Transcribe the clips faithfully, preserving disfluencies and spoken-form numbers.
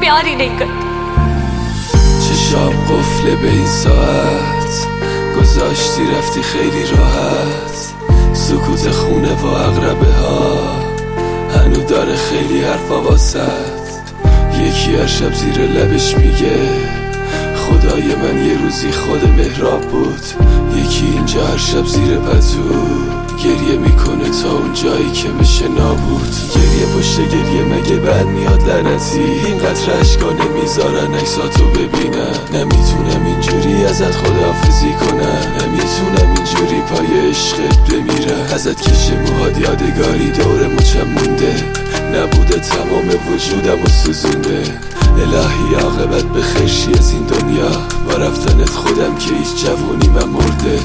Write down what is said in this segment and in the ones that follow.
प्यार ही नहीं करती. چشام قفله به این ساعت گذاشتی رفتی خیلی راحت. سکوت خونه و اقربه ها هنو داره خیلی حرفا واسط. یکی هر شب زیر لبش میگه خدای من یه روزی خود مهراب بود. یکی اینجا هر شب زیر پتو گریه میکنه تا اون جایی که بشه نابود. گریه پشت گریه مگه بد میاد لعنتی. اینقدر عشقا نمیذارن عکساتو ببینن. نمیتونم اینجوری ازت خداحافظی کنم. نمیتونم اینجوری پای عشقت بمیرم. ازت کشه موهات یادگاری دور مچم مونده. نبوده تمام وجودم و سوزونده. الهی عاقبت به خیرشی از این دنیا. با رفتنت خودم که هیچ جوونی من مرده.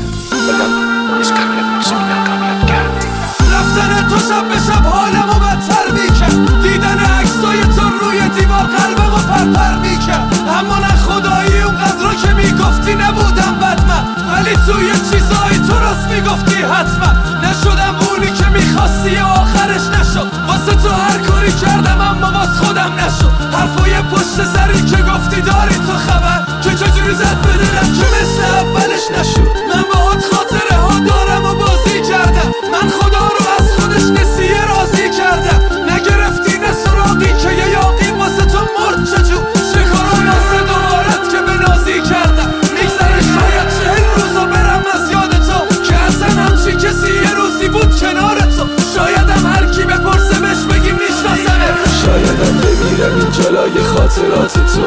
رفتن تو شب به شب حالمو بدتر میکرد. دیدن عکسای تو روی دیوار قلبمو پرپر میکرد. اما نه خدایی اونقدر رو که میگفتی نبودم بد من. ولی توی چیزایی تو راست میگفتی حتما. نشدم اونی که میخواستی و آخرش نشد. واسه تو هر کاری کردم اما واس خودم نشد. حرفای پشت سری که گفتی داری تو خبر که چجوری زد بدونم که مثل اولش نشد. من باهات خاطره ها دارم و بازی کردم. من خدا رو از خودش نسیه راضی کردم. نگرفتی نه سراغی که یه یاقی واسه تو مرد چجور. شکارم واسه دوبارت که به نازی کردم. میگذره شاید چهل روزا برم از یاد تو که اصلا همچی کسی یه روزی بود کنار تو. شایدم هر کی بپرسه بهش بگیم میشناسمه. شایدم بمیرم این جلای خاطرات تو.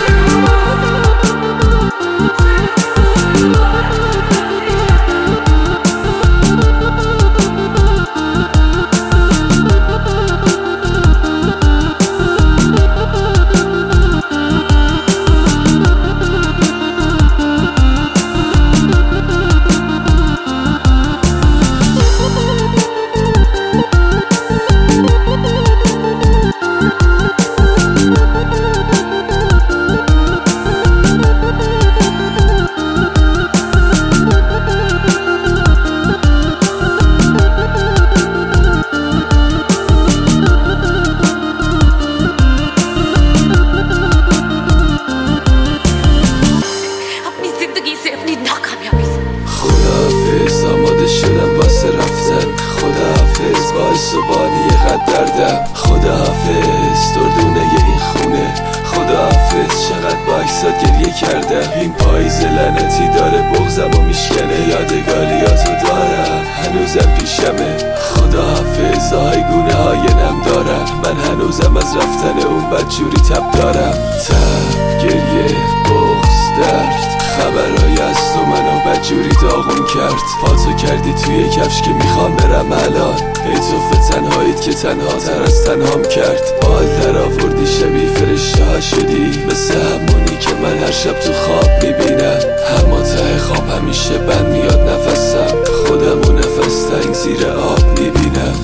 خداحافظ آماده شدم واسه رفتن. خداحافظ باعث و بانی قد دردم. خداحافظ دردونه این خونه. خداحافظ چقدر با عکسات گریه کردم. این پاییز لعنتی داره بغضم و میشکنه. یادگاریاتو دارم هنوزم پیشمه. خداحافظ آیگونه های نم دارم. من هنوزم از رفتن اون بدجوری تب دارم. تب گریه بغض درد خبرهای از تو منو بدجوری داغون کرد. پاتو کردی توی کفش که میخوام برم الان. ای توف تنهاییت که تنها تر از تنهام کرد. بال در آوردی شبیه فرشته ها شدی. مثل همونی که من هر شب تو خواب میبینم. اما ته خواب همیشه بند میاد نفسم. خودم و نفس تنگ زیر آب میبینم.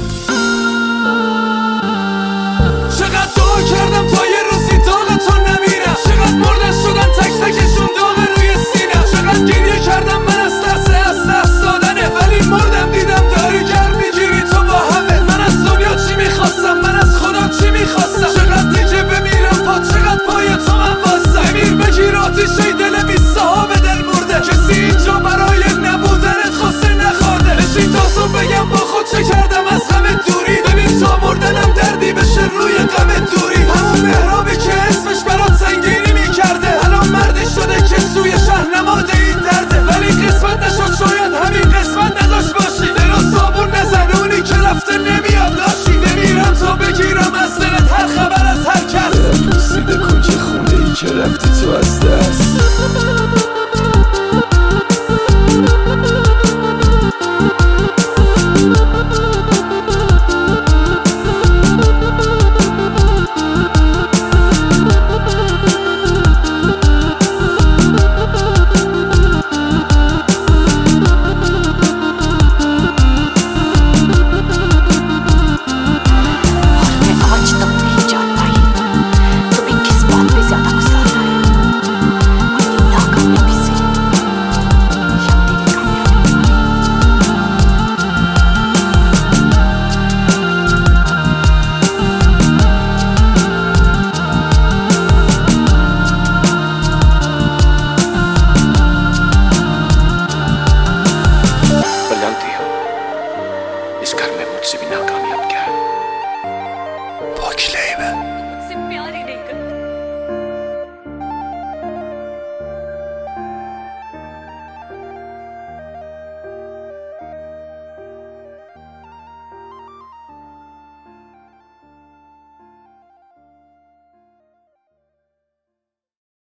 چقدر دعا کردم تا یه روزی داغ تو نمیرم. چقدر مردن شدن تک تکشون داغ روی سینم. چقدر گریه کردم من از ترس از دست دادنه. ولی مردم دیدم داری گرم میگیری تو با همه. من از دنیا چی میخواستم من از خدا چی میخواستم. چقدر دیگه بمیرم پا چقدر پای تو من باستم. بمیر بگیر آتیشه دل بیسته ها به دل مرده. کسی اینجا برای نبودنت خواسته نخورده. بشین تا صبح بگم با خود چه کردم از همه دوری. ببین تا مردنم دردی بشه روی غم دوری. همون مهرابی که اسمش برات سنگینی میکرده الان مردی شده که سوی شهر نماده این درده. ولی قسمت نشد شاید همین قسمت نداشت باشی. دل و صابون نزن اونی که رفته نمیاد لاشی. نمیرم تا بگیرم از دلت هر خبر از هر کس. پوسیده کن که خونه ای که رفتی تو از دست. ناکامیاب کرد. پاک لیبه